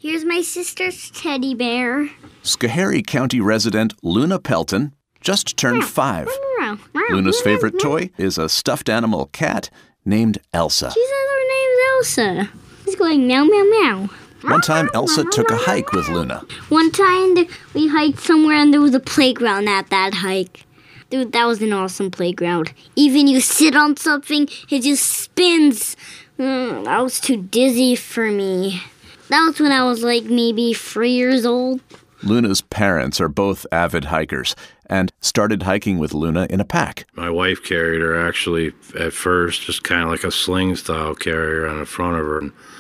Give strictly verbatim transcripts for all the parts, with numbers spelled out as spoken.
Here's my sister's teddy bear. Schoharie County resident Luna Pelton just turned five. Luna's favorite toy is a stuffed animal cat named Elsa. She says her name's Elsa. She's going meow, meow, meow. One time, Elsa took a hike with Luna. One time, we hiked somewhere and there was a playground at that hike. Dude, that was an awesome playground. Even you sit on something, it just spins. Mm, that was too dizzy for me. That was when I was like maybe three years old. Luna's parents are both avid hikers and started hiking with Luna in a pack. My wife carried her actually at first, just kind of like a sling-style carrier on the front of her.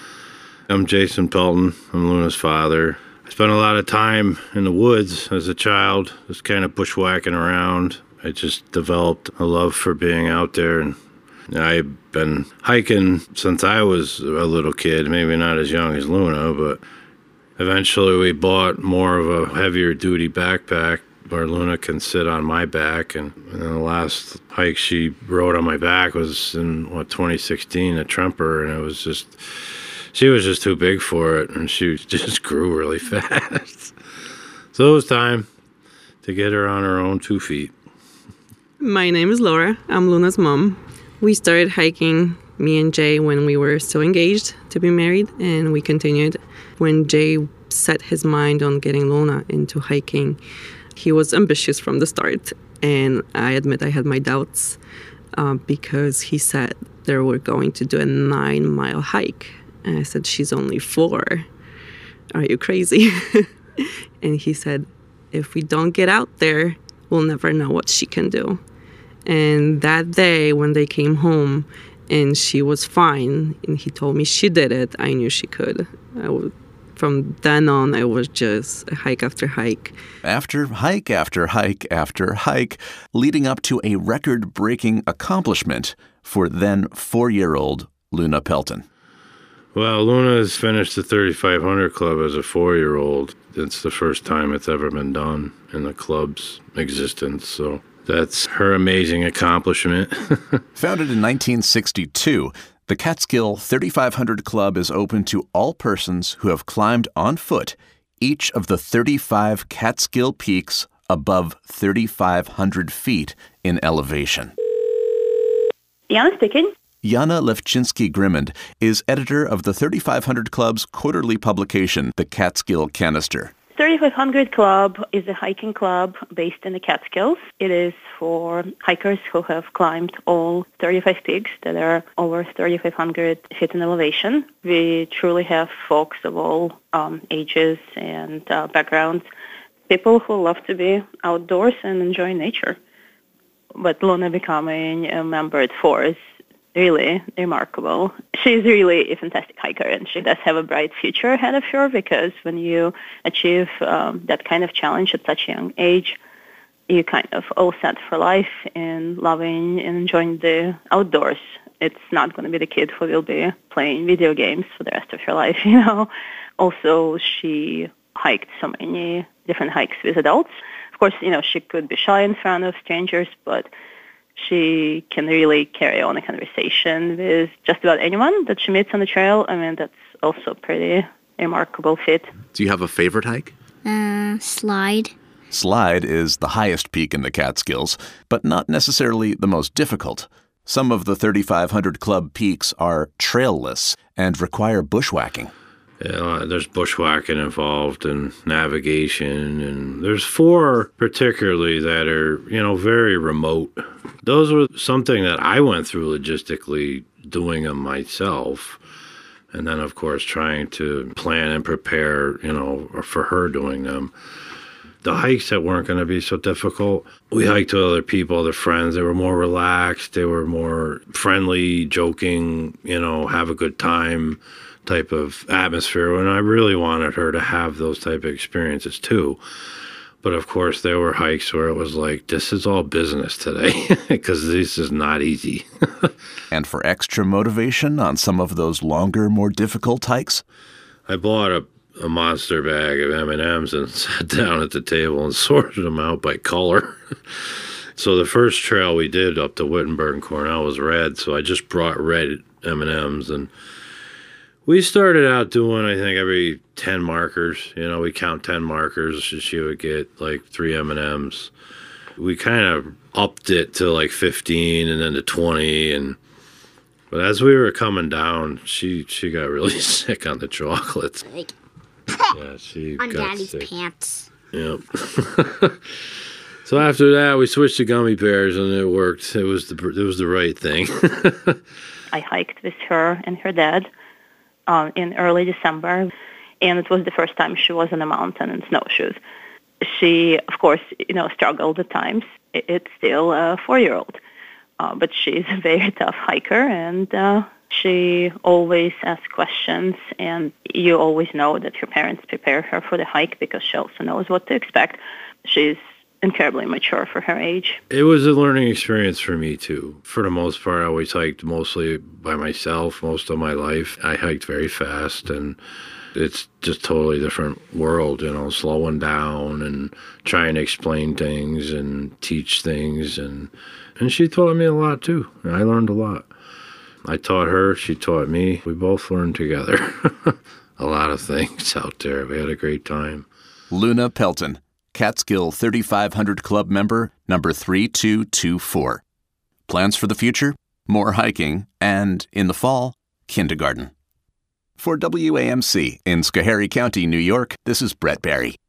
I'm Jason Pelton. I'm Luna's father. I spent a lot of time in the woods as a child, just kind of bushwhacking around. I just developed a love for being out there, and I've been hiking since I was a little kid, maybe not as young as Luna, but eventually we bought more of a heavier duty backpack where Luna can sit on my back, and, and then the last hike she rode on my back was in, what, twenty sixteen at Tremper, and it was just... She was just too big for it, and she just grew really fast. So it was time to get her on her own two feet. My name is Laura. I'm Luna's mom. We started hiking, me and Jay, when we were still engaged to be married, and we continued. When Jay set his mind on getting Luna into hiking, he was ambitious from the start, and I admit I had my doubts uh, because he said they were going to do a nine-mile hike. And I said, she's only four. Are you crazy? And he said, if we don't get out there, we'll never know what she can do. And that day when they came home and she was fine, and he told me she did it, I knew she could. I would, from then on, it was just hike after hike. After hike after hike after hike, leading up to a record-breaking accomplishment for then four-year-old Luna Pelton. Well, Luna has finished the thirty-five hundred Club as a four-year-old. It's the first time it's ever been done in the club's existence, so that's her amazing accomplishment. Founded in nineteen sixty-two, the Catskill thirty-five hundred Club is open to all persons who have climbed on foot each of the thirty-five Catskill peaks above thirty-five hundred feet in elevation. Yana speaking. Yana Levchinsky-Grimond is editor of the thirty-five hundred Club's quarterly publication, The Catskill Canister. thirty-five hundred Club is a hiking club based in the Catskills. It is for hikers who have climbed all thirty-five peaks that are over thirty-five hundred feet in elevation. We truly have folks of all um, ages and uh, backgrounds, people who love to be outdoors and enjoy nature. But Luna becoming a member at four is really remarkable. She's really a fantastic hiker, and she does have a bright future ahead of her, because when you achieve um, that kind of challenge at such a young age, you kind of all set for life in loving and enjoying the outdoors. It's not going to be the kid who will be playing video games for the rest of her life, you know. Also, she hiked so many different hikes with adults. Of course, you know, she could be shy in front of strangers, but she can really carry on a conversation with just about anyone that she meets on the trail. I mean, that's also a pretty remarkable feat. Do you have a favorite hike? Uh, slide. Slide is the highest peak in the Catskills, but not necessarily the most difficult. Some of the thirty-five hundred Club peaks are trailless and require bushwhacking. Yeah, there's bushwhacking involved and navigation, and there's four particularly that are, you know, very remote. Those were something that I went through logistically doing them myself, and then, of course, trying to plan and prepare, you know, for her doing them. The hikes that weren't going to be so difficult, we hiked with other people, other friends. They were more relaxed. They were more friendly, joking, you know, have a good time type of atmosphere, and I really wanted her to have those type of experiences too. But of course, there were hikes where it was like, this is all business today, because this is not easy. And for extra motivation on some of those longer, more difficult hikes? I bought a, a monster bag of M and M's and sat down at the table and sorted them out by color. So the first trail we did up to Wittenberg and Cornell was red, so I just brought red M and M's, and We started out doing, I think, every ten markers. You know, we count ten markers. She would get like three M and M's. We kind of upped it to like fifteen and then to twenty. And but as we were coming down, she she got really sick on the chocolates. Like, yeah, she on got Daddy's sick. pants. Yep. So after that, we switched to gummy bears, and it worked. It was the it was the right thing. I hiked with her and her dad uh, in early December, and it was the first time she was on a mountain in snowshoes. She, of course, you know, struggled at times. It's still a four-year-old, uh, but she's a very tough hiker, and uh, she always asks questions, and you always know that her parents prepare her for the hike because she also knows what to expect. She's incredibly mature for her age. It was a learning experience for me, too. For the most part, I always hiked mostly by myself most of my life. I hiked very fast, and it's just totally different world, you know, slowing down and trying to explain things and teach things. And, and she taught me a lot, too. I learned a lot. I taught her, she taught me. We both learned together a lot of things out there. We had a great time. Luna Pelton, Catskill thirty-five hundred Club member, number three two two four. Plans for the future? More hiking, and, in the fall, kindergarten. For W A M C in Schoharie County, New York, this is Brett Barry.